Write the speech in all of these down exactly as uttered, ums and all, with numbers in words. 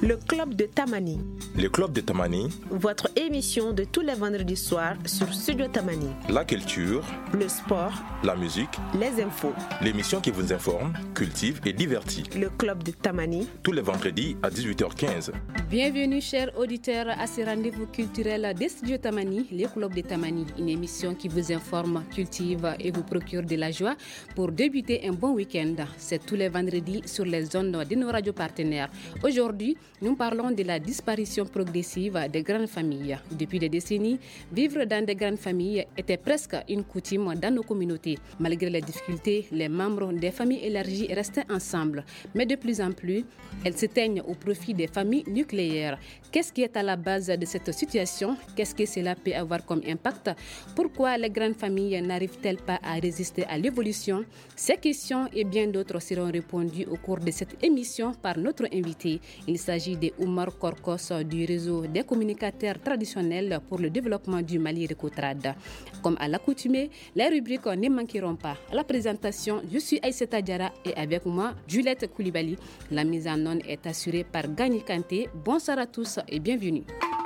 Le Club de Tamani. Le Club de Tamani. Votre émission de tous les vendredis soirs sur Studio Tamani. La culture, le sport, la musique, les infos. L'émission qui vous informe, cultive et divertit. Le Club de Tamani. Tous les vendredis à dix-huit heures quinze. Bienvenue chers auditeurs à ce rendez-vous culturel des Studios Tamani, le Club de Tamani. Une émission qui vous informe, cultive et vous procure de la joie pour débuter un bon week-end. C'est tous les vendredis sur les ondes de nos radios partenaires. Aujourd'hui, nous parlons de la disparition progressive des grandes familles. Depuis des décennies, vivre dans des grandes familles était presque une coutume dans nos communautés. Malgré les difficultés, les membres des familles élargies restaient ensemble. Mais de plus en plus, elles s'éteignent au profit des familles nucléaires. Qu'est-ce qui est à la base de cette situation? Qu'est-ce que cela peut avoir comme impact? Pourquoi les grandes familles n'arrivent-elles pas à résister à l'évolution? Ces questions et bien d'autres seront répondues au cours de cette émission par notre invité. Il s'agit de Oumar Korkos du réseau des communicateurs traditionnels pour le développement du Mali Recotrade. Comme à l'accoutumée, les rubriques ne manqueront pas. À la présentation, je suis Aïssata Diarra et avec moi, Juliette Koulibaly. La mise en onde est assurée par Gagny Kanté. Bonsoir à tous et bienvenue.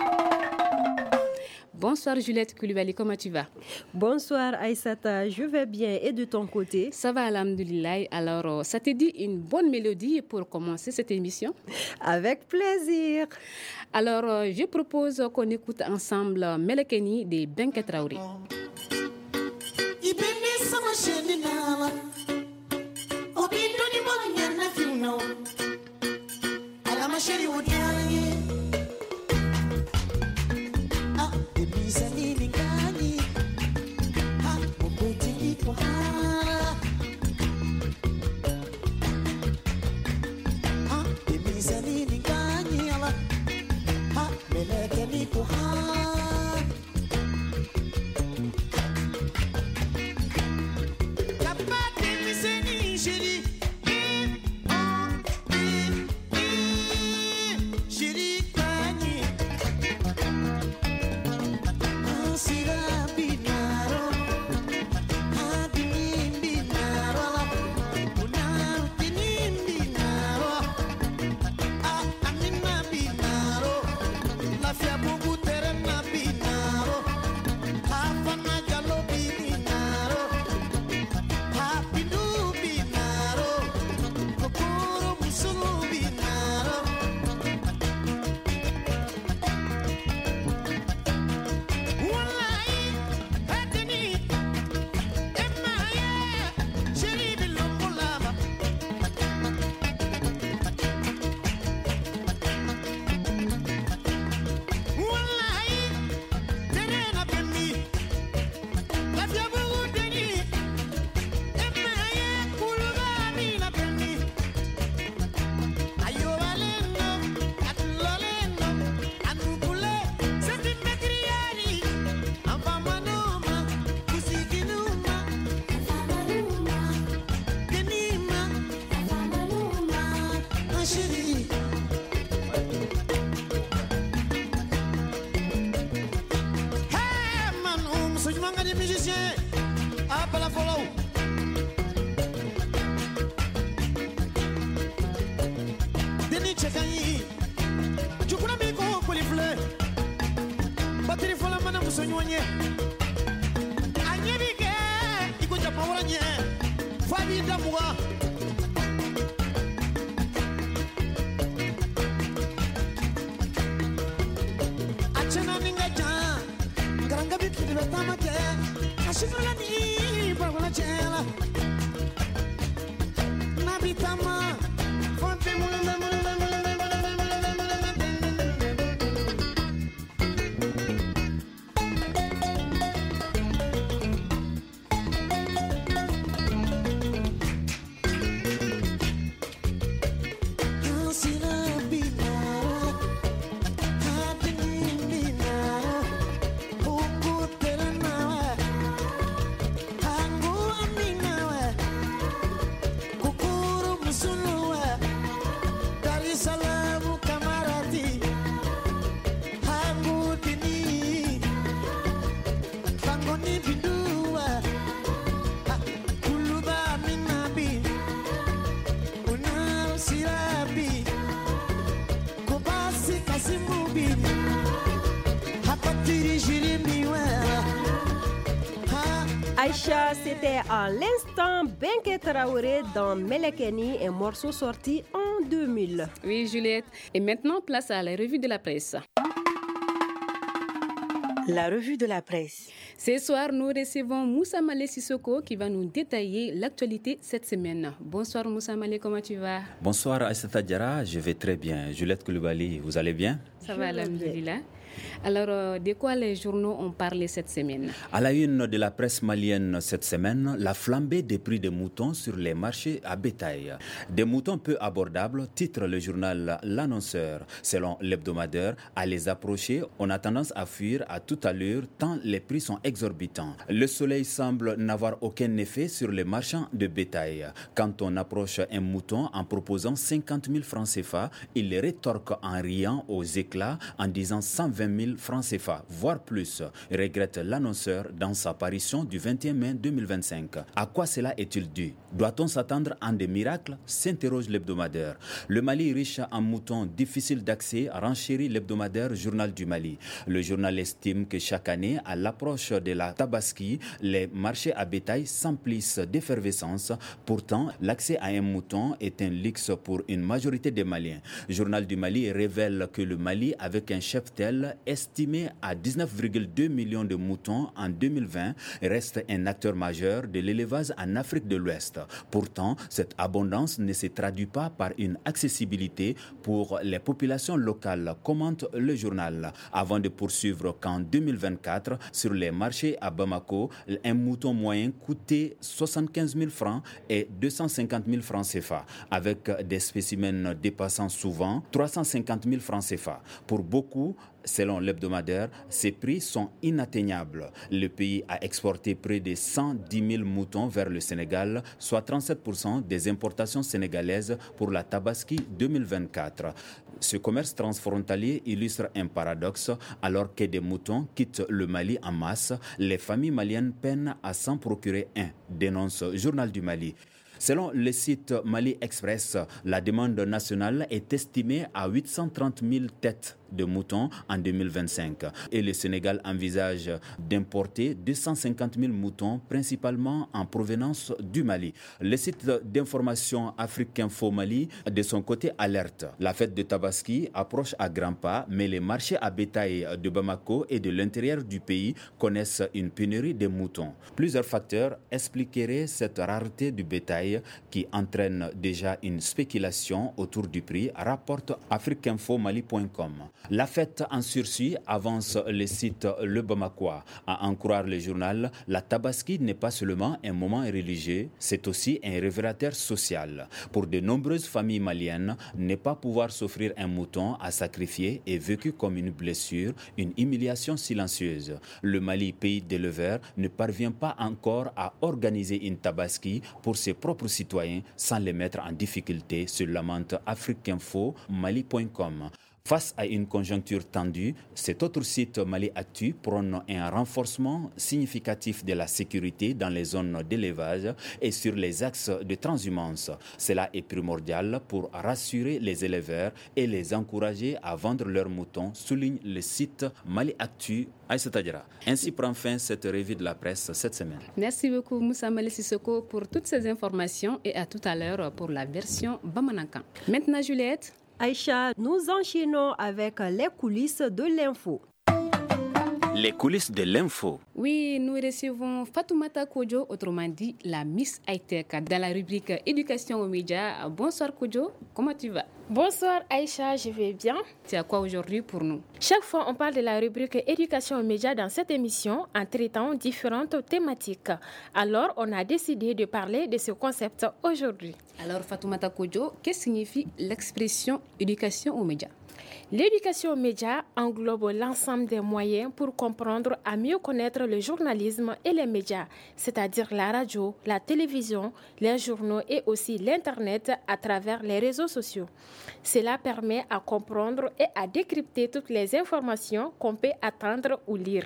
Bonsoir Juliette Koulibaly, comment tu vas? Bonsoir Aïssata, je vais bien et de ton côté? Ça va, alhamdoulilah. Alors, ça te dit une bonne mélodie pour commencer cette émission? Avec plaisir. Alors, je propose qu'on écoute ensemble Melekeni de Benket Traoré. Soon Aïcha, c'était à l'instant Benke Traoré dans Melekeni, un morceau sorti en deux mille. Oui, Juliette. Et maintenant, place à la revue de la presse. La revue de la presse. Ce soir, nous recevons Moussa Malé Sissoko qui va nous détailler l'actualité cette semaine. Bonsoir Moussa Malé, comment tu vas? Bonsoir Aïssata Diarra, je vais très bien. Juliette Koulibaly, vous allez bien? Ça va, alhamdoulilah. Alors, de quoi les journaux ont parlé cette semaine? À la une de la presse malienne cette semaine, la flambée des prix des moutons sur les marchés à bétail. Des moutons peu abordables, titre le journal L'Annonceur. Selon l'hebdomadaire, à les approcher, on a tendance à fuir à toute allure tant les prix sont exorbitants. Le soleil semble n'avoir aucun effet sur les marchands de bétail. Quand on approche un mouton en proposant cinquante mille francs C F A, il les rétorque en riant aux éclats en disant cent vingt mille francs C F A, voire plus, regrette l'annonceur dans sa parution du vingt et un mai deux mille vingt-cinq. À quoi cela est-il dû? Doit-on s'attendre à des miracles? S'interroge l'hebdomadaire. Le Mali riche en moutons difficile d'accès, renchérit l'hebdomadaire Journal du Mali. Le journal estime que chaque année, à l'approche de la Tabaski, les marchés à bétail s'emplissent d'effervescence. Pourtant, l'accès à un mouton est un luxe pour une majorité des Maliens. Journal du Mali révèle que le Mali, avec un cheptel estimé à dix-neuf virgule deux millions de moutons en deux mille vingt, reste un acteur majeur de l'élevage en Afrique de l'Ouest. Pourtant, cette abondance ne se traduit pas par une accessibilité pour les populations locales, commente le journal. Avant de poursuivre qu'en deux mille vingt-quatre, sur les marchés à Bamako, un mouton moyen coûtait soixante-quinze mille francs et deux cent cinquante mille francs C F A, avec des spécimens dépassant souvent trois cent cinquante mille francs C F A. Pour beaucoup, selon l'hebdomadaire, ces prix sont inatteignables. Le pays a exporté près de cent dix mille moutons vers le Sénégal, soit trente-sept pour cent des importations sénégalaises pour la Tabaski deux mille vingt-quatre. Ce commerce transfrontalier illustre un paradoxe. Alors que des moutons quittent le Mali en masse, les familles maliennes peinent à s'en procurer un, dénonce Journal du Mali. Selon le site Mali Express, la demande nationale est estimée à huit cent trente mille têtes de moutons en deux mille vingt-cinq. Et le Sénégal envisage d'importer deux cent cinquante mille moutons, principalement en provenance du Mali. Le site d'information Afrique-Info Mali, de son côté, alerte. La fête de Tabaski approche à grands pas, mais les marchés à bétail de Bamako et de l'intérieur du pays connaissent une pénurie de moutons. Plusieurs facteurs expliqueraient cette rareté du bétail qui entraîne déjà une spéculation autour du prix, rapporte afrique info mali point com. La fête en sursis, avance le site Le Bamakois. À en croire le journal, la Tabaski n'est pas seulement un moment religieux, c'est aussi un révélateur social. Pour de nombreuses familles maliennes, ne pas pouvoir s'offrir un mouton à sacrifier est vécu comme une blessure, une humiliation silencieuse. Le Mali, pays d'éleveurs, ne parvient pas encore à organiser une Tabaski pour ses propres citoyens sans les mettre en difficulté, se lamente afrique info mali point com. Face à une conjoncture tendue, cet autre site Mali Actu prône un renforcement significatif de la sécurité dans les zones d'élevage et sur les axes de transhumance. Cela est primordial pour rassurer les éleveurs et les encourager à vendre leurs moutons, souligne le site Mali Actu. Aïssata Diarra. Ainsi prend fin cette revue de la presse cette semaine. Merci beaucoup Moussa Malé Sissoko pour toutes ces informations et à tout à l'heure pour la version Bamanankan. Maintenant Juliette. Aïcha, nous enchaînons avec les coulisses de l'info. Les coulisses de l'info. Oui, nous recevons Fatoumata Kodjo, autrement dit la Miss High-Tech, dans la rubrique Éducation aux médias. Bonsoir Kodjo, comment tu vas? Bonsoir Aïcha, je vais bien. Tu as quoi aujourd'hui pour nous? Chaque fois, on parle de la rubrique Éducation aux médias dans cette émission en traitant différentes thématiques. Alors, on a décidé de parler de ce concept aujourd'hui. Alors Fatoumata Kodjo, qu'est-ce que signifie l'expression Éducation aux médias? L'éducation aux médias englobe l'ensemble des moyens pour comprendre à mieux connaître le journalisme et les médias, c'est-à-dire la radio, la télévision, les journaux et aussi l'Internet à travers les réseaux sociaux. Cela permet à comprendre et à décrypter toutes les informations qu'on peut attendre ou lire.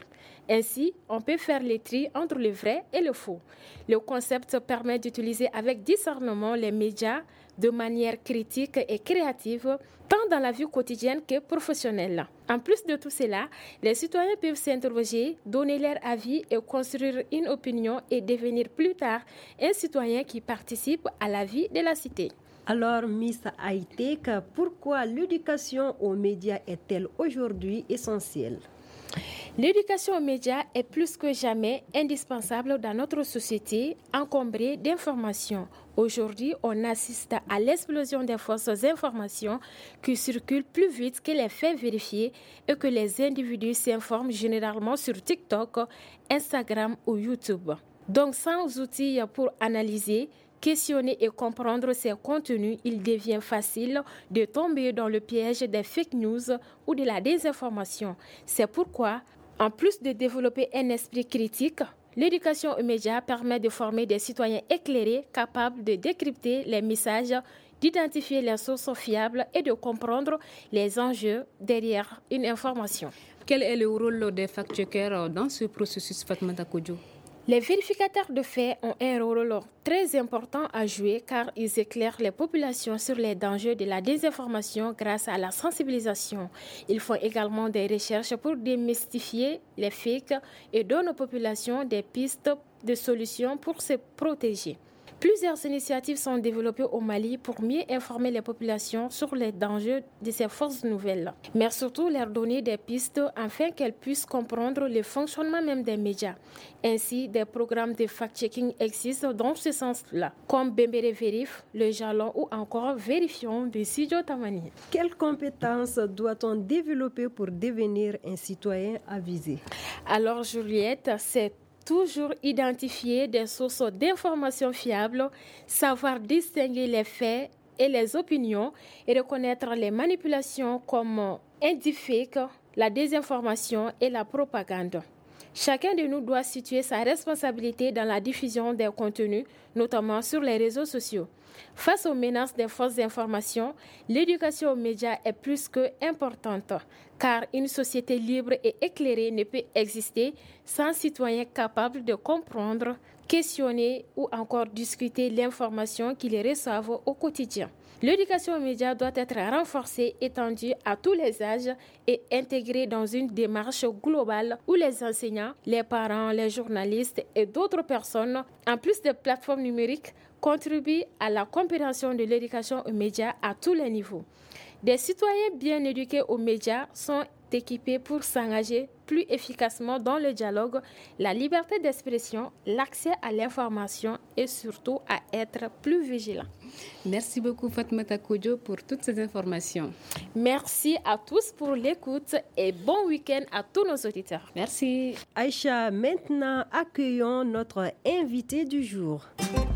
Ainsi, on peut faire le tri entre le vrai et le faux. Le concept permet d'utiliser avec discernement les médias de manière critique et créative, tant dans la vie quotidienne que professionnelle. En plus de tout cela, les citoyens peuvent s'interroger, donner leur avis et construire une opinion et devenir plus tard un citoyen qui participe à la vie de la cité. Alors, Miss Haïtek, pourquoi l'éducation aux médias est-elle aujourd'hui essentielle? L'éducation aux médias est plus que jamais indispensable dans notre société encombrée d'informations. Aujourd'hui, on assiste à l'explosion des fausses informations qui circulent plus vite que les faits vérifiés et que les individus s'informent généralement sur TikTok, Instagram ou YouTube. Donc, sans outils pour analyser, questionner et comprendre ces contenus, il devient facile de tomber dans le piège des fake news ou de la désinformation. C'est pourquoi, en plus de développer un esprit critique, l'éducation aux médias permet de former des citoyens éclairés, capables de décrypter les messages, d'identifier les sources fiables et de comprendre les enjeux derrière une information. Quel est le rôle des fact-checkers dans ce processus, Fatoumata Kodjo? Les vérificateurs de faits ont un rôle très important à jouer car ils éclairent les populations sur les dangers de la désinformation grâce à la sensibilisation. Ils font également des recherches pour démystifier les fakes et donnent aux populations des pistes de solutions pour se protéger. Plusieurs initiatives sont développées au Mali pour mieux informer les populations sur les dangers de ces fausses nouvelles, mais surtout leur donner des pistes afin qu'elles puissent comprendre le fonctionnement même des médias. Ainsi, des programmes de fact-checking existent dans ce sens-là, comme Bembere Vérif, Le Jalon ou encore Vérifions de Sidio Tamani. Quelles compétences doit-on développer pour devenir un citoyen avisé? Alors Juliette, c'est toujours identifier des sources d'informations fiables, savoir distinguer les faits et les opinions et reconnaître les manipulations comme un deepfake, la désinformation et la propagande. Chacun de nous doit situer sa responsabilité dans la diffusion des contenus, notamment sur les réseaux sociaux. Face aux menaces des fausses informations, l'éducation aux médias est plus que importante, car une société libre et éclairée ne peut exister sans citoyens capables de comprendre, questionner ou encore discuter l'information qu'ils reçoivent au quotidien. L'éducation aux médias doit être renforcée, étendue à tous les âges et intégrée dans une démarche globale où les enseignants, les parents, les journalistes et d'autres personnes, en plus des plateformes numériques, contribuent à la compréhension de l'éducation aux médias à tous les niveaux. Des citoyens bien éduqués aux médias sont équipés pour s'engager plus efficacement dans le dialogue, la liberté d'expression, l'accès à l'information et surtout à être plus vigilants. Merci beaucoup Fatoumata Kodjo pour toutes ces informations. Merci à tous pour l'écoute et bon week-end à tous nos auditeurs. Merci. Aïcha, maintenant accueillons notre invité du jour.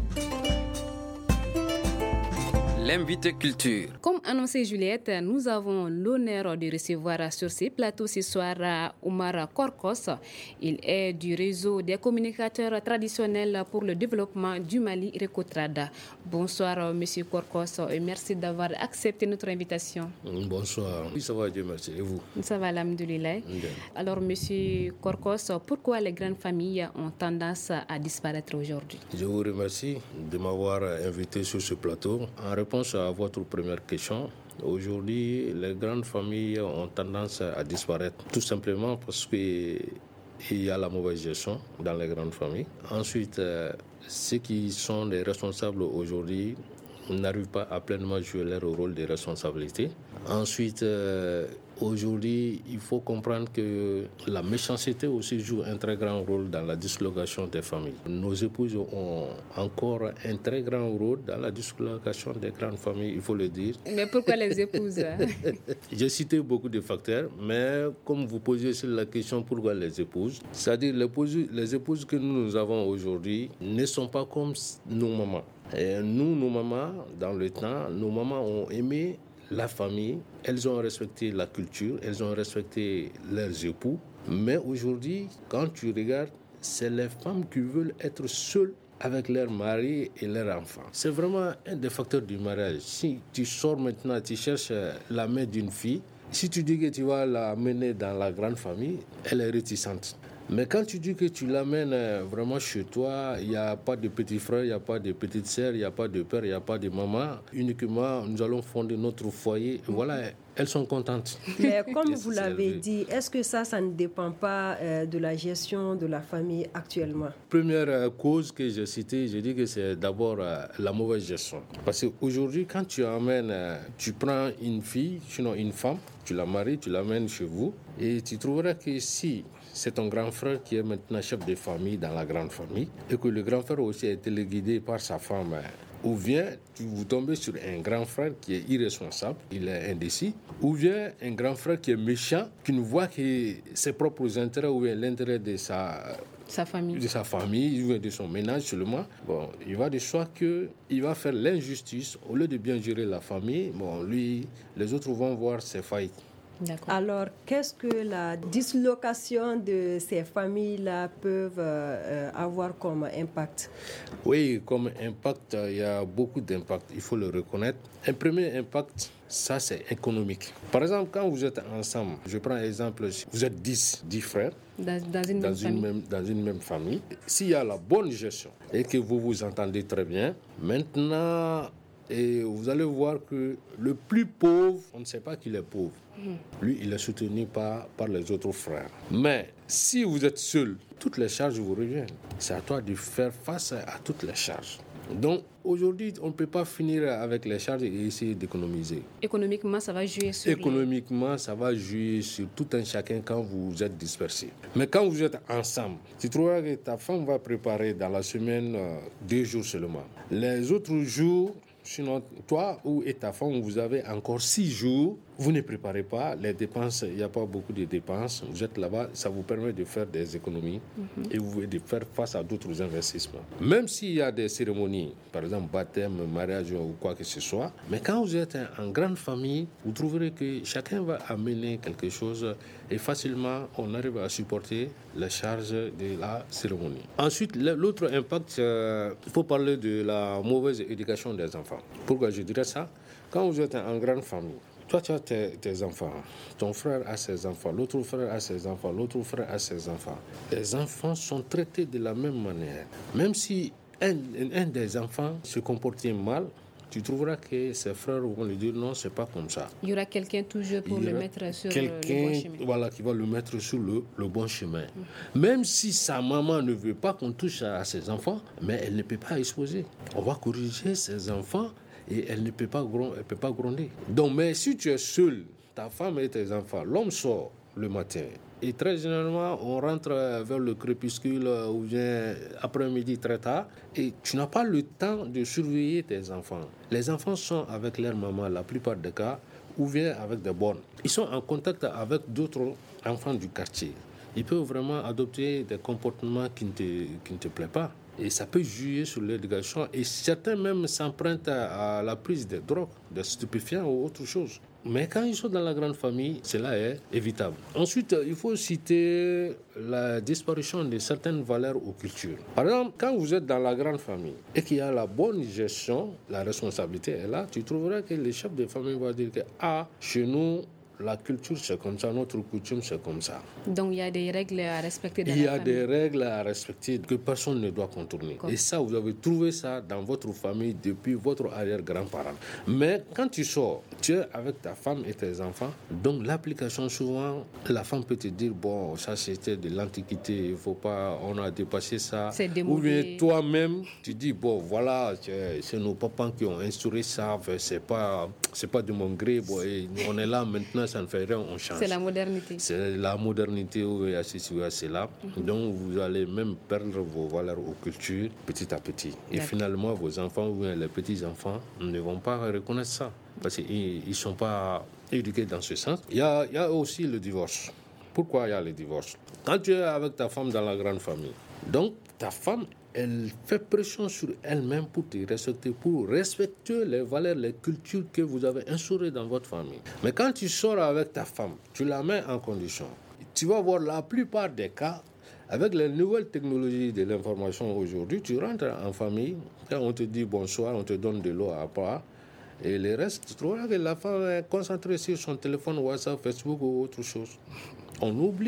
L'invité culture. Comme annoncé Juliette, nous avons l'honneur de recevoir sur ces plateaux ce soir Oumar Korkos. Il est du réseau des communicateurs traditionnels pour le développement du Mali, Recotrada. Bonsoir Monsieur Korkos et merci d'avoir accepté notre invitation. Bonsoir. Oui, ça va, Dieu merci. Et vous? Ça va, alhamdoulilah. Alors Monsieur Korkos, pourquoi les grandes familles ont tendance à disparaître aujourd'hui? Je vous remercie de m'avoir invité sur ce plateau. En réponse à votre première question, aujourd'hui, les grandes familles ont tendance à disparaître, tout simplement parce qu'il y a la mauvaise gestion dans les grandes familles. Ensuite, euh, ceux qui sont les responsables aujourd'hui n'arrivent pas à pleinement jouer leur rôle de responsabilité. Ensuite, euh, aujourd'hui, il faut comprendre que la méchanceté aussi joue un très grand rôle dans la dislocation des familles. Nos épouses ont encore un très grand rôle dans la dislocation des grandes familles, il faut le dire. Mais pourquoi les épouses? J'ai cité beaucoup de facteurs, mais comme vous posez sur la question pourquoi les épouses, c'est-à-dire les épouses, les épouses que nous, nous avons aujourd'hui ne sont pas comme nos mamans. Et nous, nos mamans, dans le temps, nos mamans ont aimé la famille, elles ont respecté la culture, elles ont respecté leurs époux. Mais aujourd'hui, quand tu regardes, c'est les femmes qui veulent être seules avec leur mari et leurs enfants. C'est vraiment un des facteurs du mariage. Si tu sors maintenant, tu cherches la main d'une fille, si tu dis que tu vas la mener dans la grande famille, elle est réticente. Mais quand tu dis que tu l'amènes vraiment chez toi, il n'y a pas de petit frère, il n'y a pas de petite sœur, il n'y a pas de père, il n'y a pas de maman. Uniquement, nous allons fonder notre foyer. Voilà, elles sont contentes. Mais comme vous l'avez dit, est-ce que ça, ça ne dépend pas euh, de la gestion de la famille actuellement? Première euh, cause que j'ai citée, je dis que c'est d'abord euh, la mauvaise gestion. Parce qu'aujourd'hui, quand tu amènes, euh, tu prends une fille, sinon une femme, tu la maries, tu l'amènes chez vous, et tu trouveras que si c'est ton grand frère qui est maintenant chef de famille dans la grande famille, et que le grand frère aussi a été guidé par sa femme, ou bien vous tombez sur un grand frère qui est irresponsable, il est indécis, ou bien un grand frère qui est méchant, qui ne voit que ses propres intérêts ou bien l'intérêt de sa, sa famille, de sa famille ou de son ménage seulement. Bon, il va de soi qu'il va faire l'injustice, au lieu de bien gérer la famille, bon, lui, les autres vont voir ses failles. D'accord. Alors, qu'est-ce que la dislocation de ces familles-là peuvent euh, avoir comme impact? Oui, comme impact, il y a beaucoup d'impacts, il faut le reconnaître. Un premier impact, ça c'est économique. Par exemple, quand vous êtes ensemble, je prends l'exemple, vous êtes dix, dix frères, dans, dans, une, dans, même une famille. Même, dans une même famille. S'il y a la bonne gestion et que vous vous entendez très bien, maintenant... Et vous allez voir que le plus pauvre, on ne sait pas qu'il est pauvre. Mmh. Lui, il est soutenu par, par les autres frères. Mais si vous êtes seul, toutes les charges vous reviennent. C'est à toi de faire face à toutes les charges. Donc, aujourd'hui, on ne peut pas finir avec les charges et essayer d'économiser. Économiquement, ça va jouer sur Économiquement, les... ça va jouer sur tout un chacun quand vous êtes dispersés. Mais quand vous êtes ensemble, tu trouveras que ta femme va préparer dans la semaine euh, deux jours seulement. Les autres jours... Sinon, toi ou et ta femme, vous avez encore six jours, vous ne préparez pas les dépenses, il n'y a pas beaucoup de dépenses, vous êtes là-bas, ça vous permet de faire des économies mm-hmm. et vous pouvez de faire face à d'autres investissements. Même s'il y a des cérémonies, par exemple baptême, mariage ou quoi que ce soit, mais quand vous êtes en grande famille, vous trouverez que chacun va amener quelque chose et facilement on arrive à supporter les charges de la cérémonie. Ensuite, l'autre impact, euh, il faut parler de la mauvaise éducation des enfants. Pourquoi je dirais ça? Quand vous êtes en grande famille, toi tu as tes, tes enfants, ton frère a ses enfants, l'autre frère a ses enfants, l'autre frère a ses enfants. Les enfants sont traités de la même manière. Même si un, un des enfants se comportait mal, tu trouveras que ses frères vont lui dire non, c'est pas comme ça. Il y aura quelqu'un toujours pour le mettre sur le bon chemin. Voilà, qui va le mettre sur le, le bon chemin. Mmh. Même si sa maman ne veut pas qu'on touche à, à ses enfants, mais elle ne peut pas exposer. On va corriger ses enfants et elle ne peut pas, elle peut pas gronder. Donc, mais si tu es seul, ta femme et tes enfants, l'homme sort le matin. Et très généralement, on rentre vers le crépuscule ou bien après-midi très tard et tu n'as pas le temps de surveiller tes enfants. Les enfants sont avec leur maman la plupart des cas ou bien avec des bornes. Ils sont en contact avec d'autres enfants du quartier. Ils peuvent vraiment adopter des comportements qui ne te, qui ne te plaisent pas. Et ça peut jouer sur l'éducation. Et certains même s'empruntent à la prise de drogue, de stupéfiants ou autre chose. Mais quand ils sont dans la grande famille, cela est évitable. Ensuite, il faut citer la disparition de certaines valeurs ou cultures. Par exemple, quand vous êtes dans la grande famille et qu'il y a la bonne gestion, la responsabilité est là, tu trouveras que les chefs de famille vont dire que ah, chez nous, la culture c'est comme ça, notre coutume c'est comme ça. Donc il y a des règles à respecter dans Il y la a famille. des règles à respecter que personne ne doit contourner. Comme. Et ça, vous avez trouvé ça dans votre famille depuis votre arrière-grand-parent. Mais quand tu sors, tu es avec ta femme et tes enfants, donc l'application souvent, la femme peut te dire, bon, ça c'était de l'antiquité, il faut pas, on a dépassé ça. C'est démodé. Ou bien toi-même, tu dis, bon, voilà, c'est nos papas qui ont instauré ça, c'est pas, c'est pas de mon gré, bon, et on est là maintenant, ça ne fait rien, on change. C'est la modernité. C'est la modernité, oui, c'est là. Mm-hmm. Donc, vous allez même perdre vos valeurs aux cultures petit à petit. Et D'accord. finalement, vos enfants ou les petits-enfants ne vont pas reconnaître ça. Parce qu'ils ne sont pas éduqués dans ce sens. Il y a, il y a aussi le divorce. Pourquoi il y a le divorce? Quand tu es avec ta femme dans la grande famille, donc ta femme, elle fait pression sur elle-même pour te respecter, pour respecter les valeurs, les cultures que vous avez instaurées dans votre famille. Mais quand tu sors avec ta femme, tu la mets en condition. Tu vas voir la plupart des cas, avec les nouvelles technologies de l'information aujourd'hui, tu rentres en famille, et on te dit bonsoir, on te donne de l'eau à boire, et le reste, tu trouveras que la femme est concentrée sur son téléphone, WhatsApp, Facebook ou autre chose. On oublie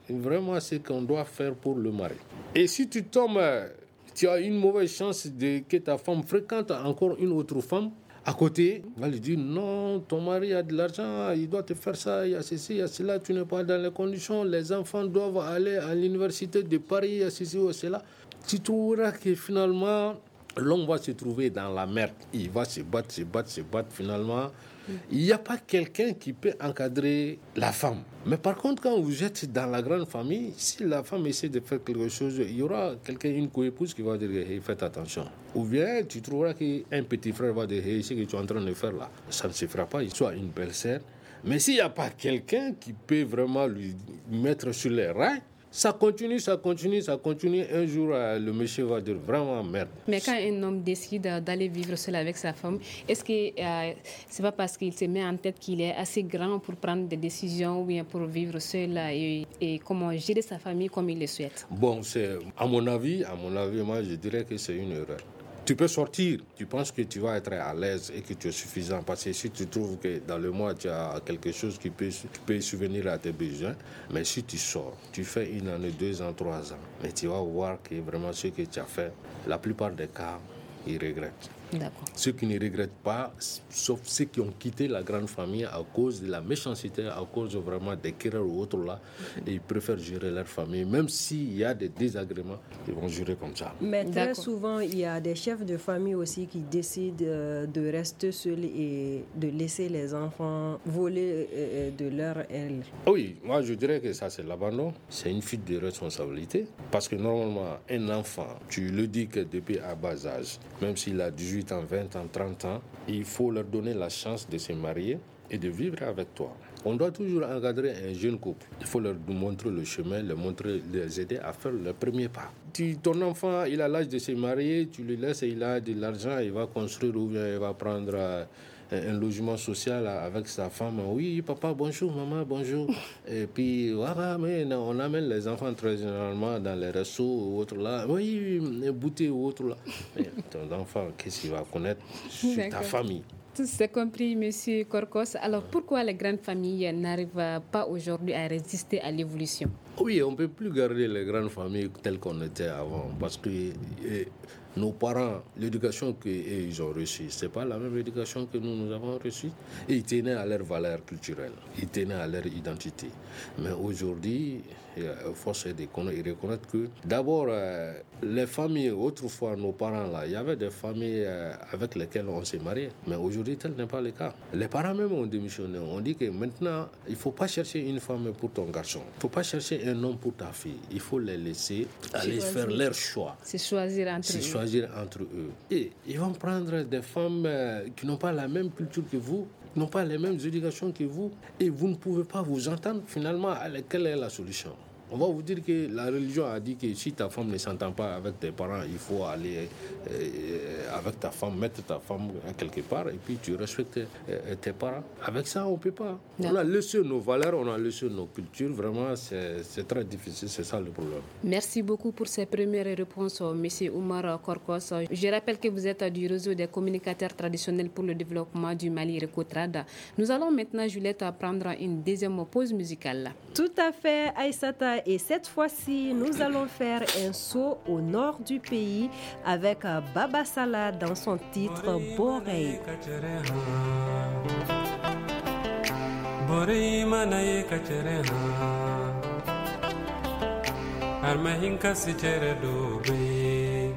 vraiment ce qu'on doit faire pour le mari. Et si tu tombes, tu as une mauvaise chance de que ta femme fréquente encore une autre femme, à côté, on va lui dire non, ton mari a de l'argent, il doit te faire ça, il y a ceci, il y a cela, tu n'es pas dans les conditions, les enfants doivent aller à l'université de Paris, il y a ceci ou cela. Tu trouveras que finalement, l'homme va se trouver dans la merde. Il va se battre, se battre, se battre finalement. Il n'y a pas quelqu'un qui peut encadrer la femme. Mais par contre, quand vous êtes dans la grande famille, si la femme essaie de faire quelque chose, il y aura quelqu'un, une coépouse qui va dire hey, faites attention. Ou bien tu trouveras qu'un petit frère va dire hey, ce que tu es en train de faire là, ça ne se fera pas, il soit une belle-sœur. Mais s'il n'y a pas quelqu'un qui peut vraiment lui mettre sur les rails, ça continue, ça continue, ça continue. Un jour, le monsieur va dire vraiment merde. Mais quand un homme décide d'aller vivre seul avec sa femme, est-ce que euh, c'est pas parce qu'il se met en tête qu'il est assez grand pour prendre des décisions ou bien pour vivre seul et, et comment gérer sa famille comme il le souhaite? Bon, c'est, à mon avis, à mon avis, moi, je dirais que c'est une erreur. Tu peux sortir, tu penses que tu vas être à l'aise et que tu es suffisant. Parce que si tu trouves que dans le mois, tu as quelque chose qui peut, qui peut subvenir à tes besoins, mais si tu sors, tu fais une année, deux ans, trois ans, mais tu vas voir que vraiment ce que tu as fait, la plupart des cas, ils regrettent. D'accord. Ceux qui ne regrettent pas, sauf ceux qui ont quitté la grande famille à cause de la méchanceté, à cause vraiment des querelles ou autres là, et ils préfèrent gérer leur famille. Même s'il y a des désagréments, ils vont gérer comme ça. Mais très D'accord. souvent, il y a des chefs de famille aussi qui décident euh, de rester seuls et de laisser les enfants voler euh, de leur aile. Oui, moi je dirais que ça c'est l'abandon. C'est une fuite de responsabilité. Parce que normalement, un enfant, tu le dis que depuis à bas âge, même s'il a dix-huit ans, vingt ans, trente ans, il faut leur donner la chance de se marier et de vivre avec toi. On doit toujours encadrer un jeune couple. Il faut leur montrer le chemin, leur montrer, les aider à faire le premier pas. Tu, ton enfant, il a l'âge de se marier, tu le laisses, il a de l'argent, il va construire ou bien il va prendre euh, un logement social avec sa femme. Oui, papa, bonjour, maman, bonjour. Et puis, voilà, mais non, on amène les enfants très généralement dans les restos ou autres là. Oui, bouteilles ou autres là. Mais ton enfant, qu'est-ce qu'il va connaître sur ta famille? Tout c'est compris, Monsieur Korkos. Alors, pourquoi les grandes familles n'arrivent pas aujourd'hui à résister à l'évolution? Oui, on ne peut plus garder les grandes familles telles qu'on était avant parce que eh, nos parents, l'éducation qu'ils ont reçue, ce n'est pas la même éducation que nous, nous avons reçue. Et ils tenaient à leurs valeurs culturelles, ils tenaient à leur identité. Mais aujourd'hui, force est de reconnaître que d'abord, euh, les familles, autrefois, nos parents, là, il y avait des familles euh, avec lesquelles on s'est marié. Mais aujourd'hui, tel n'est pas le cas. Les parents même ont démissionné. On dit que maintenant, il ne faut pas chercher une femme pour ton garçon. Il ne faut pas chercher un homme pour ta fille. Il faut les laisser aller choisir. Faire leur choix. C'est choisir entre C'est eux. choisir entre eux. Et ils vont prendre des femmes euh, qui n'ont pas la même culture que vous, qui n'ont pas les mêmes éducations que vous, et vous ne pouvez pas vous entendre. Finalement, quelle est la solution? On va vous dire que la religion a dit que si ta femme ne s'entend pas avec tes parents, il faut aller euh, avec ta femme, mettre ta femme quelque part et puis tu respectes euh, tes parents. Avec ça, on ne peut pas. Non. On a laissé nos valeurs, on a laissé nos cultures. Vraiment, c'est, c'est très difficile. C'est ça le problème. Merci beaucoup pour ces premières réponses, M. Oumar Korkos. Je rappelle que vous êtes du réseau des communicateurs traditionnels pour le développement du Mali, Recotrad. Nous allons maintenant, Juliette, prendre une deuxième pause musicale. Tout à fait, Aïssata. Et cette fois-ci, nous allons faire un saut au nord du pays avec Baba Salah dans son titre Borei. Borei manaye kachere ha Armahinka sichere dobe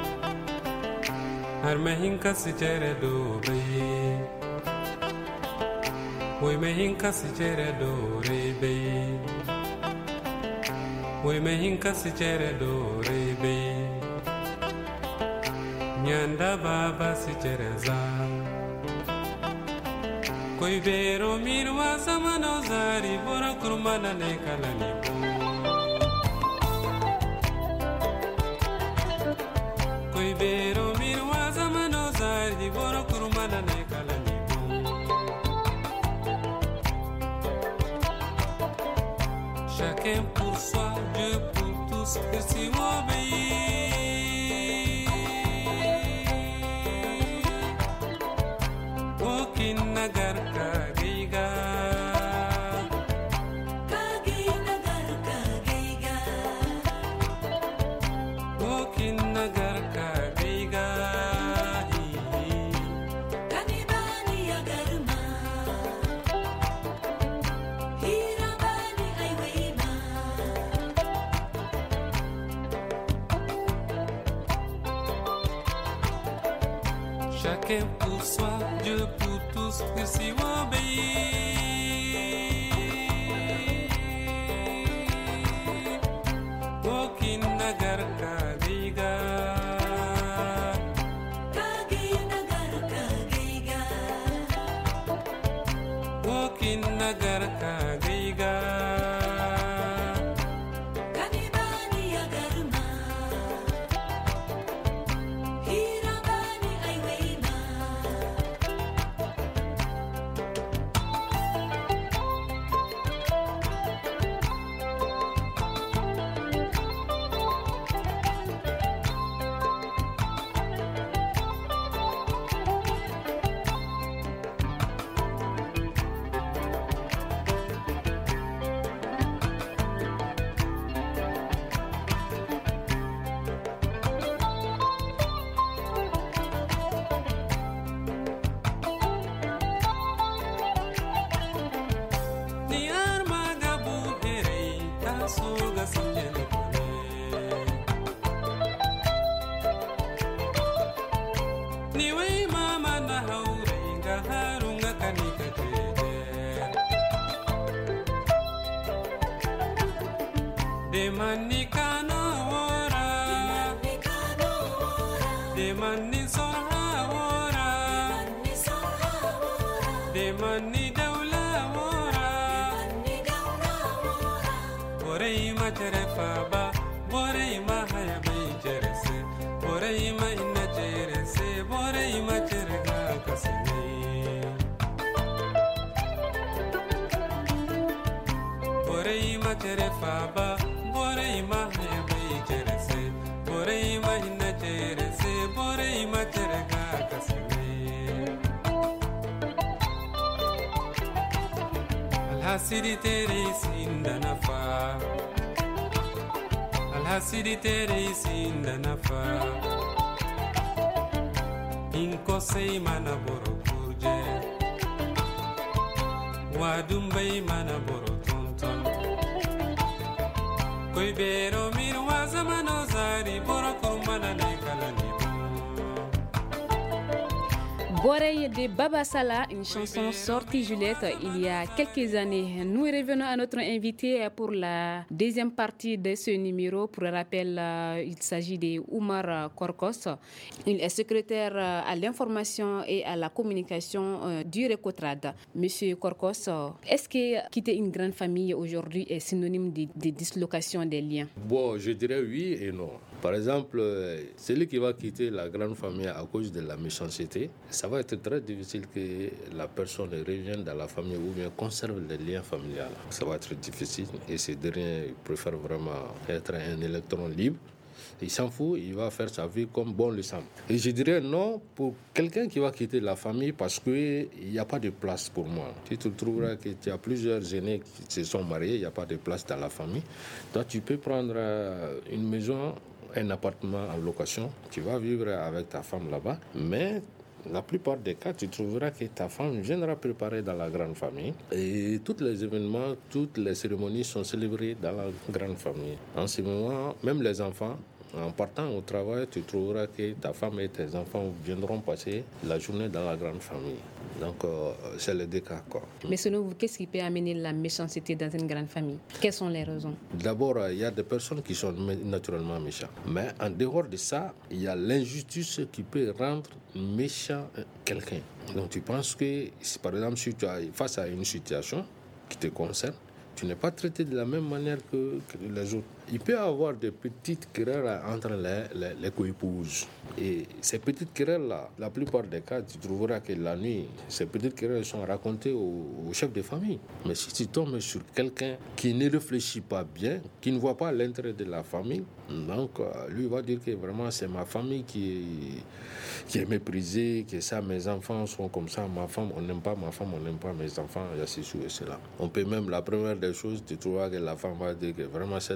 Armahinka sichere dobe Oy mehinka sichere dorebe Oy mehinka sichere dorebe Nyanda baba sichere za Koi vero mirwa samano zari bora kurmana ne kalani bo Koi vero mirwa samano zari bora kurmana ne kalani bo Chacun pour soi, Dieu pour tous, que si m'obéit Aucune nagarka giga Kagi nagarka Chacun pour soi, Dieu pour tous, merci Wabé. Wokin nagar kagiga, kagi nagar kagiga, wokin nagar kagiga. Alhasidi tere isinda nafa, alhasidi tere isinda nafa. Inko sei mana boro kurje, wadumbai mana boro tonton. Koi bero mirwa zamano zari boro kurmana nekala nibo. Borei de Baba Sala, une chanson sortie Juliette il y a quelques années. Nous revenons à notre invité pour la deuxième partie de ce numéro. Pour rappel, il s'agit de Oumar Korkos. Il est secrétaire à l'information et à la communication du Recotrad. Monsieur Korkos, est-ce que quitter une grande famille aujourd'hui est synonyme de, de dislocation des liens? Bon, je dirais oui et non. Par exemple, celui qui va quitter la grande famille à cause de la méchanceté, ça va être très difficile que la personne revienne dans la famille ou bien conserve les liens familiaux. Ça va être difficile et ces derniers préfèrent vraiment être un électron libre. Il s'en fout, il va faire sa vie comme bon le semble. Et je dirais non pour quelqu'un qui va quitter la famille parce qu'il n'y a pas de place pour moi. Tu te trouveras qu'il y a plusieurs aînés qui se sont mariés, il n'y a pas de place dans la famille. Toi, tu peux prendre une maison, un appartement en location, tu vas vivre avec ta femme là-bas, mais la plupart des cas, tu trouveras que ta femme viendra préparer dans la grande famille et tous les événements, toutes les cérémonies sont célébrées dans la grande famille. En ce moment, même les enfants, en partant au travail, tu trouveras que ta femme et tes enfants viendront passer la journée dans la grande famille. Donc, euh, c'est le deux cas, quoi. Mais selon vous, qu'est-ce qui peut amener la méchanceté dans une grande famille? Quelles sont les raisons? D'abord, il y a des personnes qui sont naturellement méchantes. Mais en dehors de ça, il y a l'injustice qui peut rendre méchant quelqu'un. Donc, tu penses que, si, par exemple, si tu es face à une situation qui te concerne, tu n'es pas traité de la même manière que, que les autres. Il peut y avoir des petites querelles entre les, les, les coépouses. Et ces petites querelles-là, la plupart des cas, tu trouveras que la nuit, ces petites querelles sont racontées au, au chef de famille. Mais si tu tombes sur quelqu'un qui ne réfléchit pas bien, qui ne voit pas l'intérêt de la famille, donc lui va dire que vraiment c'est ma famille qui est, qui est méprisée, que ça, mes enfants sont comme ça, ma femme, on n'aime pas ma femme, on n'aime pas mes enfants, il y a ceci et cela. On peut même, la première des choses, tu trouveras que la femme va dire que vraiment cette famille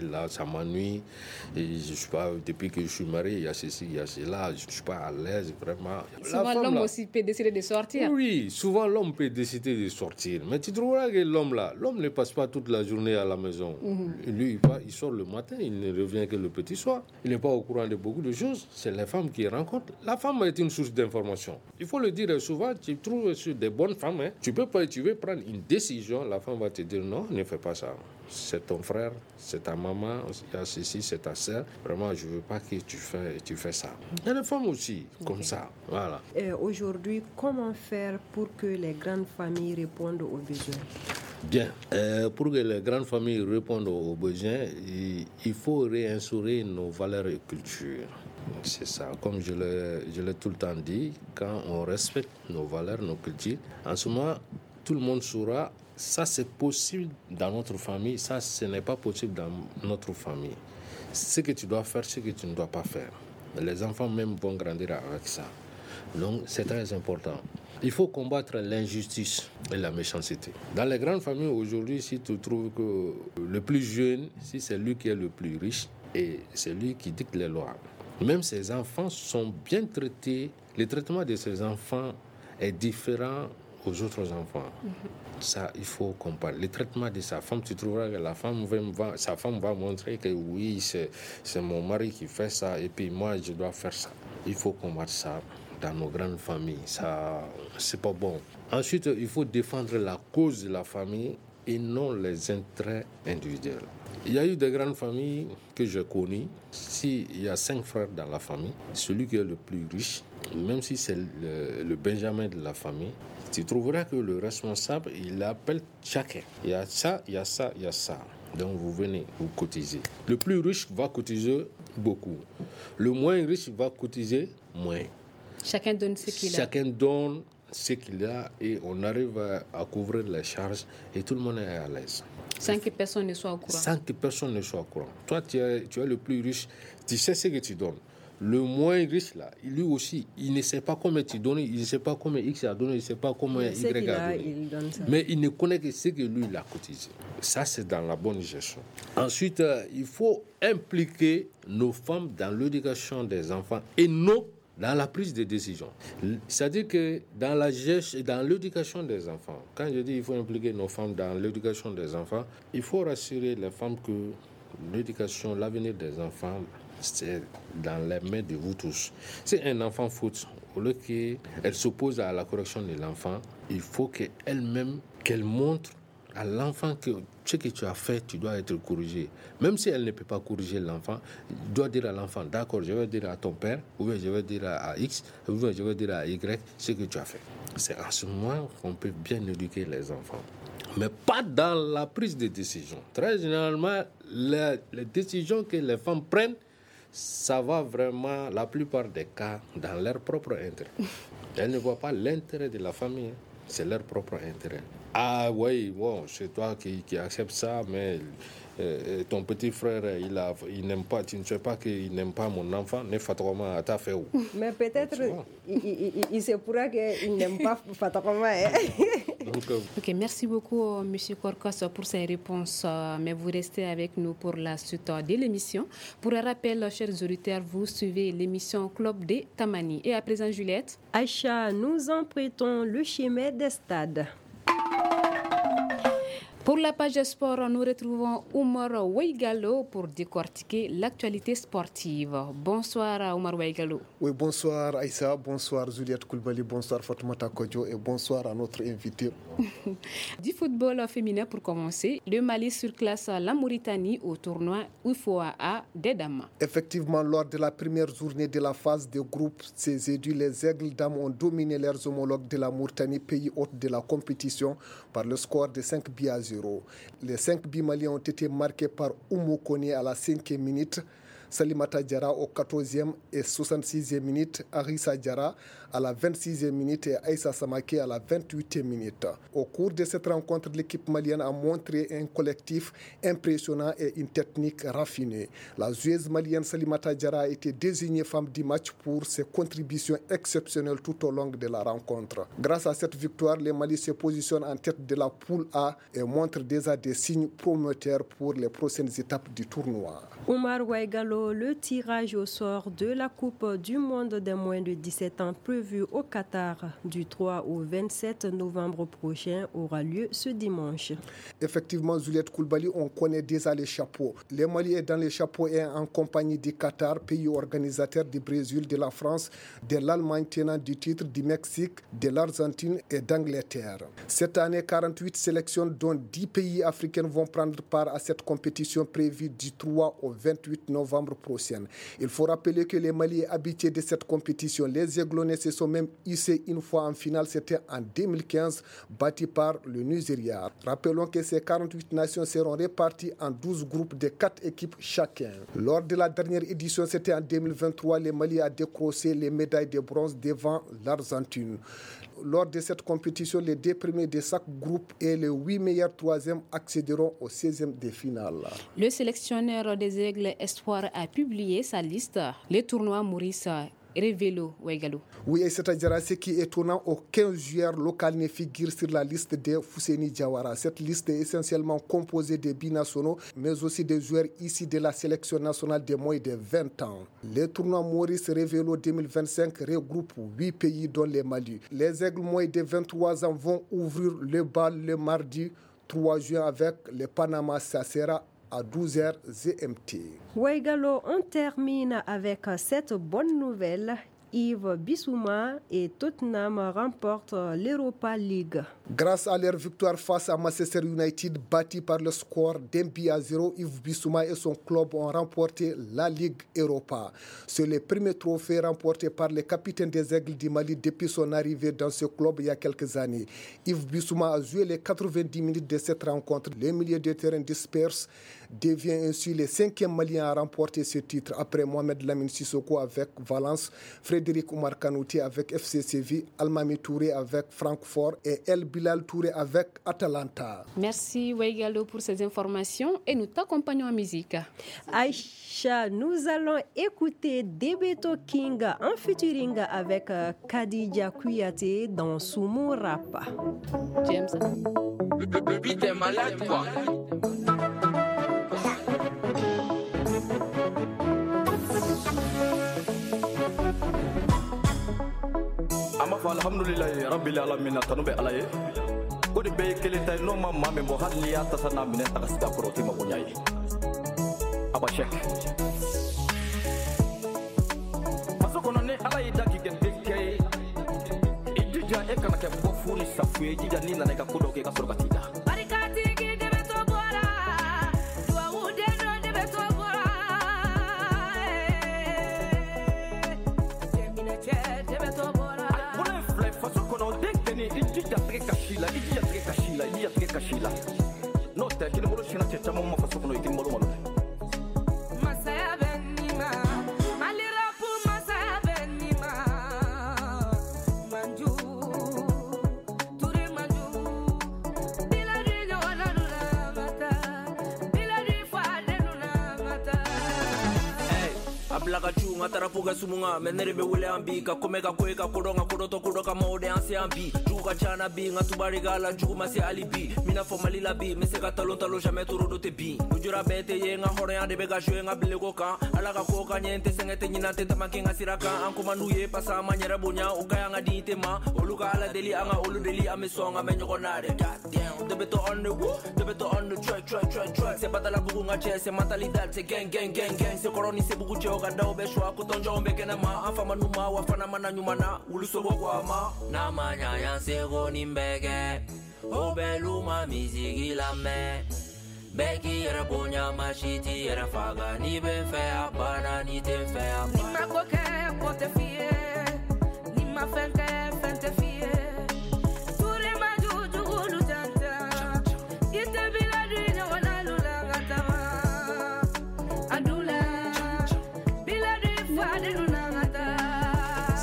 là, ça m'ennuie. Et je suis pas, depuis que je suis marié, il y a ceci, il y a cela, je ne suis pas à l'aise, vraiment. Souvent, femme, l'homme là, aussi peut décider de sortir. Oui, souvent, l'homme peut décider de sortir. Mais tu trouveras que l'homme, là, l'homme ne passe pas toute la journée à la maison. Mm-hmm. Lui, il, va, il sort le matin, il ne revient que le petit soir. Il n'est pas au courant de beaucoup de choses. C'est les femmes qui rencontrent. La femme est une source d'information. Il faut le dire souvent, tu trouves sur des bonnes femmes, hein, tu peux pas, tu veux prendre une décision, la femme va te dire non, ne fais pas ça. C'est ton frère, c'est ta maman, il y a ceci, c'est ta sœur. Vraiment, je ne veux pas que tu fais, tu fais ça. Il y a des femmes aussi, comme okay. ça. Voilà. Et aujourd'hui, comment faire pour que les grandes familles répondent aux besoins? Bien. Euh, pour que les grandes familles répondent aux besoins, il, il faut réinstaurer nos valeurs et cultures. C'est ça. Comme je l'ai, je l'ai tout le temps dit, quand on respecte nos valeurs, nos cultures, en ce moment, tout le monde saura, ça c'est possible dans notre famille, ça ce n'est pas possible dans notre famille. Ce que tu dois faire, ce que tu ne dois pas faire. Les enfants même vont grandir avec ça. Donc c'est très important. Il faut combattre l'injustice et la méchanceté. Dans les grandes familles aujourd'hui, si tu trouves que le plus jeune, si c'est lui qui est le plus riche, et c'est lui qui dicte les lois. Même ces enfants sont bien traités. Le traitement de ces enfants est différent aux autres enfants. Mm-hmm. Ça, il faut comparer. Le traitement de sa femme, tu trouveras que la femme va, sa femme va montrer que oui, c'est, c'est mon mari qui fait ça et puis moi, je dois faire ça. Il faut combattre ça dans nos grandes familles. Ça, c'est pas bon. Ensuite, il faut défendre la cause de la famille et non les intérêts individuels. Il y a eu des grandes familles que j'ai connues. S'il y a cinq frères dans la famille, celui qui est le plus riche, même si c'est le, le Benjamin de la famille, tu trouveras que le responsable, il appelle chacun. Il y a ça, il y a ça, il y a ça. Donc vous venez, vous cotisez. Le plus riche va cotiser beaucoup. Le moins riche va cotiser moins. Chacun donne ce qu'il a. Chacun donne ce qu'il a et on arrive à, à couvrir les charges et tout le monde est à l'aise. Sans que personne ne soit au courant. Sans que personne ne soit au courant. Toi, tu es, tu es le plus riche, tu sais ce que tu donnes. Le moins riche, là, lui aussi, il ne sait pas comment tu donnes, il ne sait pas comment X a donné, il ne sait pas comment Y a, a donné. Il donne ça. Mais il ne connaît que ce que lui, il a cotisé. Ça, c'est dans la bonne gestion. Ensuite, euh, il faut impliquer nos femmes dans l'éducation des enfants et non dans la prise de décision. C'est-à-dire que dans la gestion, dans l'éducation des enfants, quand je dis qu'il faut impliquer nos femmes dans l'éducation des enfants, il faut rassurer les femmes que l'éducation, l'avenir des enfants, c'est dans les mains de vous tous. Si un enfant faute, au lieu qu'elle s'oppose à la correction de l'enfant, il faut qu'elle-même, qu'elle montre à l'enfant que ce que tu as fait, tu dois être corrigé. Même si elle ne peut pas corriger l'enfant, elle doit dire à l'enfant, d'accord, je vais dire à ton père, ou bien je vais dire à X, ou bien je vais dire à Y ce que tu as fait. C'est à ce moment qu'on peut bien éduquer les enfants. Mais pas dans la prise de décision. Très généralement, les, les décisions que les femmes prennent, ça va vraiment, la plupart des cas, dans leur propre intérêt. Elles ne voient pas l'intérêt de la famille, c'est leur propre intérêt. Ah oui, bon, c'est toi qui, qui acceptes ça, mais euh, ton petit frère, il, a, il n'aime pas, tu ne sais pas qu'il n'aime pas mon enfant, ne Fatakoma à ta fait où? Mais peut-être, il, il, il se pourra qu'il n'aime pas Fatakoma. Hein? Ok, merci beaucoup, M. Korkos, pour ces réponses. Mais vous restez avec nous pour la suite de l'émission. Pour un rappel, chers auditeurs, vous suivez l'émission Club de Tamani. Et à présent, Juliette. Aïcha, nous empruntons le chemin des stades. Pour la page sport, nous retrouvons Oumar Oueigalo pour décortiquer l'actualité sportive. Bonsoir Oumar Oueigalo. Oui, bonsoir Aïssa, bonsoir Juliette Koulibaly, bonsoir Fatoumata Kodjo et bonsoir à notre invité. Du football féminin pour commencer, le Mali surclasse la Mauritanie au tournoi U F O A A des dames. Effectivement, lors de la première journée de la phase de groupe, ces élus, les Aigles dames ont dominé leurs homologues de la Mauritanie, pays hôte de la compétition, par le score de cinq buts à zéro. Les cinq buts maliens ont été marqués par Oumou Koné à la cinquième minute. Salimata Diarra au quatorzième et soixante-sixième minute, Arissa Diarra à la vingt-sixième minute et Aïssa Samake à la vingt-huitième minute. Au cours de cette rencontre, l'équipe malienne a montré un collectif impressionnant et une technique raffinée. La joueuse malienne Salimata Diarra a été désignée femme du match pour ses contributions exceptionnelles tout au long de la rencontre. Grâce à cette victoire, les Mali se positionnent en tête de la poule A et montrent déjà des signes promoteurs pour les prochaines étapes du tournoi. Omar Ouaigalo, le tirage au sort de la Coupe du Monde des moins de dix-sept ans prévu au Qatar du trois au vingt-sept novembre prochain aura lieu ce dimanche. Effectivement, Juliette Koulibaly, on connaît déjà les chapeaux. Le Mali est dans les chapeaux et en compagnie du Qatar, pays organisateur du Brésil, de la France, de l'Allemagne tenant du titre, du Mexique, de l'Argentine et d'Angleterre. Cette année, quarante-huit sélections dont dix pays africains vont prendre part à cette compétition prévue du trois au vingt-huit novembre prochain. Il faut rappeler que les Mali est habitué de cette compétition. Les Aiglonnais se sont même hissés une fois en finale, c'était en deux mille quinze, battus par le Nigeria. Rappelons que ces quarante-huit nations seront réparties en douze groupes de quatre équipes chacun. Lors de la dernière édition, c'était en deux mille vingt-trois, le Mali a décroché les médailles de bronze devant l'Argentine. Lors de cette compétition, les deux premiers de chaque groupe et les huit meilleurs troisièmes accéderont au seizième de finale. Le sélectionneur des Aigles Espoir a publié sa liste. Les tournois Maurice Révélo Ouaigalo. Oui, c'est-à-dire ce qui est étonnant, aucun joueur local ne figure sur la liste de Fousseini Diawara. Cette liste est essentiellement composée de binationaux, mais aussi des joueurs ici de la sélection nationale de moins de vingt ans. Les tournois Maurice Révélo deux mille vingt-cinq regroupent huit pays dont le Mali. Les Aigles moins de vingt-trois ans vont ouvrir le bal le mardi trois juin avec le Panama Sacera à douze heures G M T. Ouaigalo, on termine avec cette bonne nouvelle. Yves Bissouma et Tottenham remportent l'Europa League. Grâce à leur victoire face à Manchester United, bâti par le score d'un but à zéro, Yves Bissouma et son club ont remporté la Ligue Europa. C'est le premier trophée remporté par le capitaine des Aigles du Mali depuis son arrivée dans ce club il y a quelques années. Yves Bissouma a joué les quatre-vingt-dix minutes de cette rencontre. Le milieu de terrain disperse devient ainsi le cinquième Malien à remporter ce titre après Mohamed Lamine Sissoko avec Valence, Frédéric Oumar Kanouté avec F C Séville, Almami Touré avec Francfort et El Bilal Touré avec Atalanta. Merci Ouaigalo pour ces informations et nous t'accompagnons en musique. Aïcha, nous allons écouter Debeto King en featuring avec Khadija Kouyaté dans Sumo Rap. James. Le beat est malade quoi. Alhamdulillah rabbil alamin tanube alaye ko de be kele tay no ma mame mo halli ya tasana minen takasta proti ma bunyai aba shek aso kono ne alaye daki gen bekke idija e kana ke bo funi safu e jija ni na ka kodo ke ka sorbatida barikati gi de beto bora dua ude no de beto bora jemina che de beto bora Ija tre kashila, ija tre kashila, ija tre kashila. No te kini molo shina che chamo mafaso kono ikini molo molo. Masaya benima, malira pu masaya benima. Manju, ture manju. Bila di nyola nula mata, bila di fade nula mata. Hey, ablaga chunga tarapuga sumunga, menere be wule ambika, komeka kweka kodonga kodoto kodoka mode ansi ambi. Chana bi nga tubari gala njuma si alibi mina formali la bi mese ka talon talon jamais turo do te bi ujura bete ye nga hore ande be ga jwe nga bile ko kan ala ka ko ka nyente sengete nyina te tamanke nga siraka anko manuye pasa manyera bonya o kaya nga dite ma oluka ala deli anga olu deli amesonga menyo konare goddamn the beto on the woo the beto on the track track track track se batala bugu nga che se mentalidad se gang gang gang gang se koroni se bugu che o ga daw be shwa ko tonjo ombe kena ma afa manuma wa fana mana nyuma na uluso kwa ma na manya yanse Nimbege, oh beluma mizigi la me. Beki era bonya mashiti era faga ni ben fe apana ni te fe apana. Ni ma koke kote fie, ni ma fente fente fie. Ture ma juju ulu janta, ite bila duina wana lula ngatama. Adula,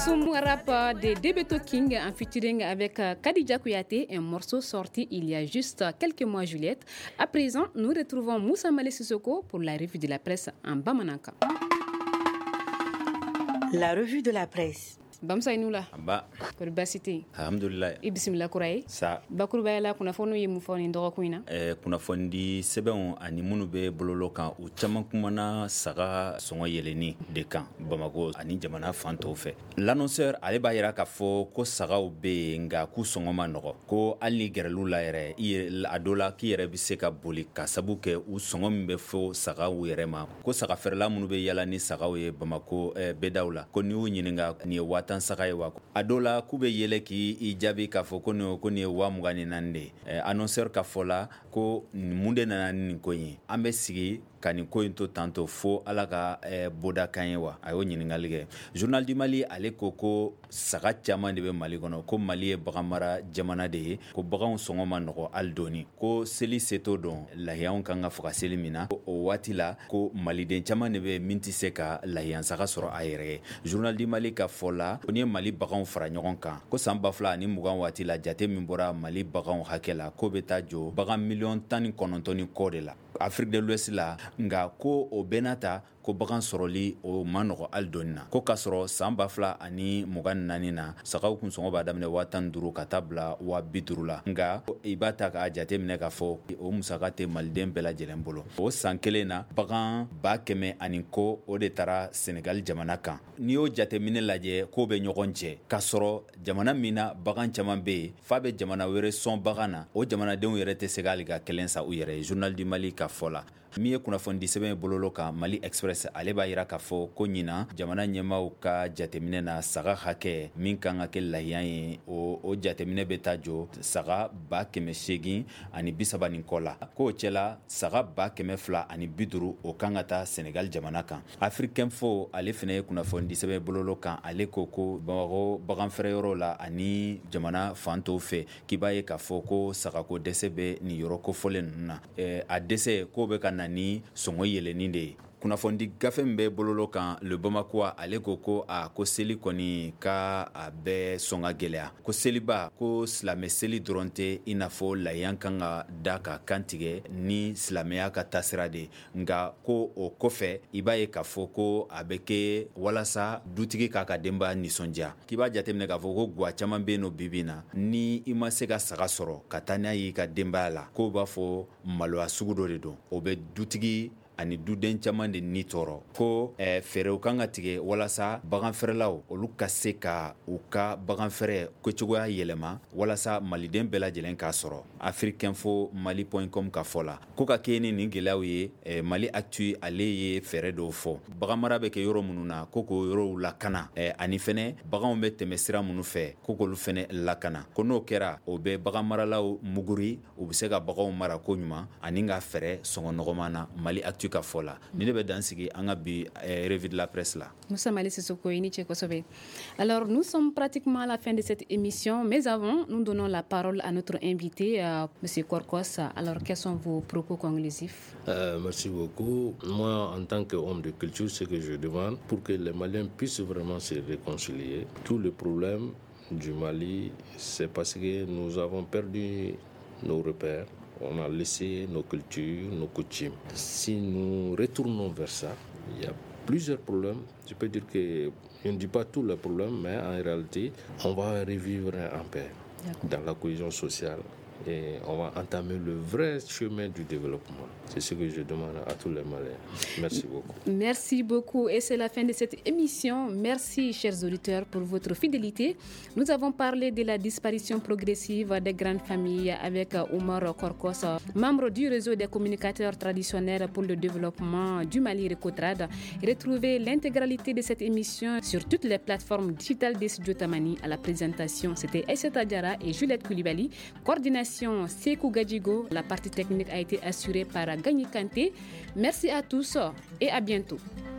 Soum rap de Debeto King en featuring avec Khadija Kouyaté, un morceau sorti il y a juste quelques mois, Juliette. À présent, nous retrouvons Moussa Malé Sissoko pour la revue de la presse en Bamananka. La revue de la presse. Bamsa inula. Aba. Kurbasiti. Alhamdulillah. Ibismillah kurai. Sa. Bakuruba la kuna fonu yimu fonu ndogo kuina. Eh kuna fondi sɛbɛnw ani minnu bɛ bololo kan u caman kumana saga sɔngɔ yɛlɛni de kan Bamako ani jamana fan tɔw fɛ. L'annonceur ale b'a yira k'a fɔ ko sagaw bɛ yen nka k'u sɔngɔ ma nɔgɔ. Ko hali ni gɛrɛlu la yɛrɛ a dɔ la k'i yɛrɛ bɛ se ka boli ka sabu kɛ u sɔngɔ min bɛ fɔ sagaw yɛrɛ ma. Ko saga feerela minnu bɛ yala ni sagaw ye Bamako eh, bɛdaw la. Ko n'i y'u ɲininka nin ye waa tan saga ye wa. A dɔw la k'u bɛ yɛlɛ k'i jaabi k'a fɔ ko nin ko nin ye waa mugan ni naani de ye. Eh, annonceur ka fɔ la ko mun de nana ni nin ko in ye. An bɛ sigi ka nin ko in to tanto fo ala ka eh, boda kan ye wa a y'o ɲininkali kɛ. Journal du Mali ale ko ko saga caman de bɛ Mali kɔnɔ ko Mali ye bagan mara jamana de ye ko baganw sɔngɔ ma nɔgɔ hali dɔɔni ko seli se t'o dɔn lahiyaw kan ka faga seli min na o waati la ko maliden caman de bɛ min tɛ se ka lahiyansaga sɔrɔ a yɛrɛ ye. Journal du Mali ka fɔ la ko ni ye Mali baganw fara ɲɔgɔn kan ko san ba fila ani mugan waati la jate min bɔra Mali baganw hakɛ la ko bɛ taa jɔ bagan miliyɔn tan ni kɔnɔntɔn ni kɔ de la Afrique de l'Ouest la nga ko o bɛɛ n'a ta ko bagan sɔrɔli o ma nɔgɔ hali dɔɔni na ko k'a sɔrɔ san ba fila ani mugan ni naani na sagaw kun sɔngɔ b'a daminɛ waa tan ni duuru ka taa bila waa bi duuru la nga i b'a ta k'a jate minɛ k'a fɔ o musaka tɛ maliden bɛɛ lajɛlen bolo. O san kelen na bagan ba kɛmɛ ani ko o de taara Senegal jamana kan. N'i y'o jateminɛ lajɛ k'o bɛ ɲɔgɔn cɛ k'a sɔrɔ jamana min na bagan caman bɛ yen f'a bɛ jamana wɛrɛ sɔn bagan na o jamanadenw yɛrɛ tɛ se k'ale ka kelen sa u yɛrɛ ye. Journal du Mali ka fɔ la min ye kunnafoni sɛbɛn bololo kan Mali Express ale b'a yira k'a fɔ ko ɲina jamana ɲɛmaaw ka jateminɛ na saga hakɛ min kan ka kɛ lahiya ye o, o jateminɛ bɛ taa jɔ saga ba kɛmɛ seegin ani bi saba ni kɔ la k'o cɛla saga ba kɛmɛ fila ani bi duuru o kan ka taa Senegal jamana kan. Africain Info ale fana ye kunnafoni sɛbɛn bololo kan ale ko ko Bamako bagan feereyɔrɔ la ani jamana fan tɔw fɛ k'i b'a ye k'a fɔ ko sagako dɛsɛ bɛ nin yɔrɔ kofɔlen ninnu na. Eh, a dɛsɛ k'o bɛ ka na ni sɔngɔ yɛlɛni de ye. Kunnafoni gafe min bɛ bololo kan Le Bamako ale ko ko a ko seli kɔni ka a bɛɛ sɔn ka gɛlɛya ko seliba ko silamɛ seli dɔrɔn tɛ i n'a fɔ lahiya kan ka da ka kantigɛ ni silamɛya ka taasira de nka ko o kɔfɛ i b'a ye k'a fɔ ko a bɛ kɛ walasa dutigi k'a ka denbaya nisɔndiya k'i b'a jateminɛ k'a fɔ ko guwa caman bɛ yen nɔ bibi na ni i ma se ka saga sɔrɔ ka taa n'a ye i ka denbaya la k'o b'a fɔ maloya sugu dɔ de don o bɛ dutigi ani duden caman de ni tɔɔrɔ ko eh, fɛɛrɛw kan ka tigɛ walasa bagan feerelaw olu ka se ka u ka bagan feere kocogoya yɛlɛma walasa maliden bɛɛ lajɛlen k'a sɔrɔ. Afrique Info Mali point com ka fɔ la ko ka kɛ ni nin gɛlɛyaw ye eh, Mali Actu ale ye fɛɛrɛ dɔw fɔ bagan mara bɛ kɛ yɔrɔ minnu na ko k'o yɔrɔw lakana eh, ani fɛnɛ baganw bɛ tɛmɛ sira minnu fɛ ko k'olu fɛnɛ lakana ko n'o kɛra o bɛ bagan maralaw muguri u bɛ se ka baganw mara ko ɲuman ani ka fɛɛrɛ sɔngɔ nɔgɔman na. Mali Actu ka fɔ la ni ne bɛ dan sigi an ka bi eh, revue de la presse la. Moussa Malé Sissoko, alors nous sommes pratiquement à la fin de cette émission, mais avant nous donnons la parole à notre invité euh, Monsieur Korkos. Alors quels sont vos propos conclusifs? euh, Merci beaucoup. Moi en tant qu'homme de culture, ce que je demande pour que les Maliens puissent vraiment se réconcilier. Tout le problème du Mali, c'est parce que nous avons perdu nos repères. On a laissé nos cultures, nos coutumes. Si nous retournons vers ça, il y a plusieurs problèmes. Je peux dire que je ne dis pas tous les problèmes, mais en réalité, on va revivre en paix dans la cohésion sociale. Et on va entamer le vrai chemin du développement. C'est ce que je demande à tous les Maliens. Merci beaucoup. Merci beaucoup. Et c'est la fin de cette émission. Merci, chers auditeurs, pour votre fidélité. Nous avons parlé de la disparition progressive des grandes familles avec Omar Korkos, membre du réseau des communicateurs traditionnels pour le développement du Mali Recotrade. Retrouvez l'intégralité de cette émission sur toutes les plateformes digitales des studios Tamani. À la présentation, c'était Aïssata Diarra et Juliette Koulibaly. Coordination Sekou Gadjigo. La partie technique a été assurée par Gagny Kanté. Merci à tous et à bientôt.